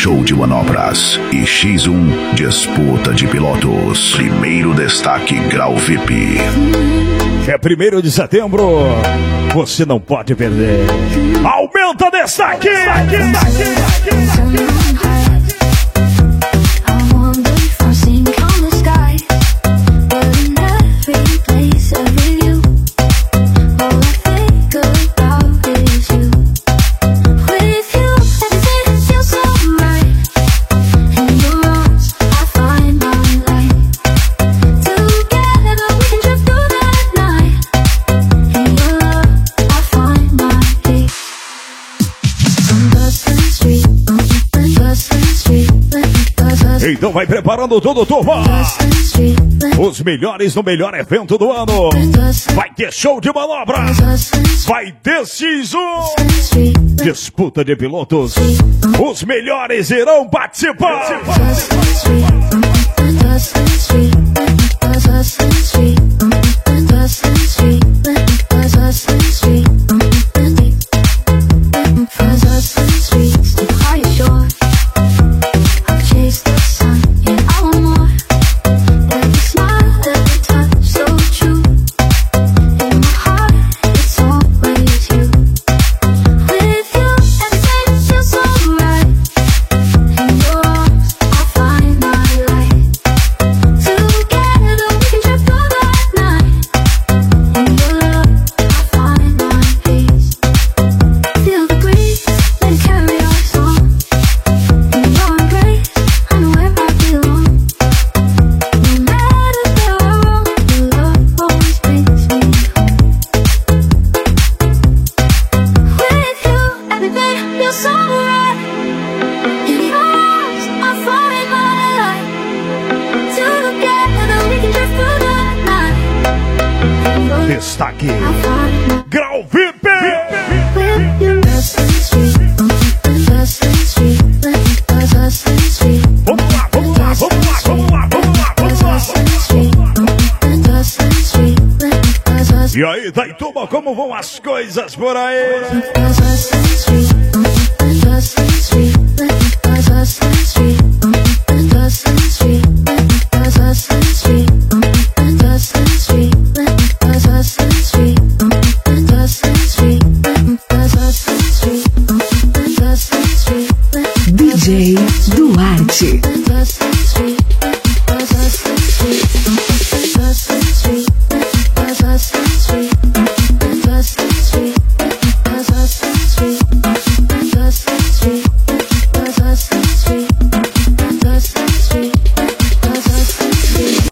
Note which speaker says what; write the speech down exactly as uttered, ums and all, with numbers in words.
Speaker 1: show de manobras e X um disputa de pilotos. Primeiro destaque Grau V I P.
Speaker 2: É primeiro de setembro, você não pode perder. Aumenta destaque! destaque, destaque, destaque. Então vai preparando tudo, turma. Os melhores no melhor evento do ano. Vai ter show de manobras. Vai ter X um. Disputa de pilotos. Os melhores irão participar. Destaque Grau V I P. Vamos lá, vamos lá, vamos lá, vamos lá, vamos lá, vamos lá. E aí, Daituba, como vão as coisas por aí?
Speaker 3: D J Duarte.